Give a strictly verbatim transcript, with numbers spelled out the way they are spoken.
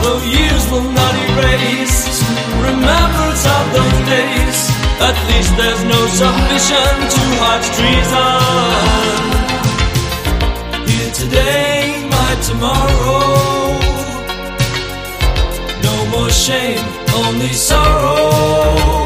though years will not erase remembrance of those days. At least there's no submission to heart's treason. Here today, my tomorrow. No more shame, only sorrow.